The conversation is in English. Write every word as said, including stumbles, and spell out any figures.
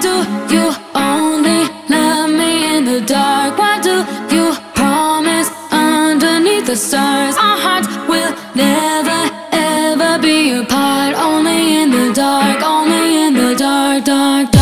do you only love me in the dark? Why do you promise underneath the stars our hearts will never ever be apart? Only in the dark, only in the dark, dark,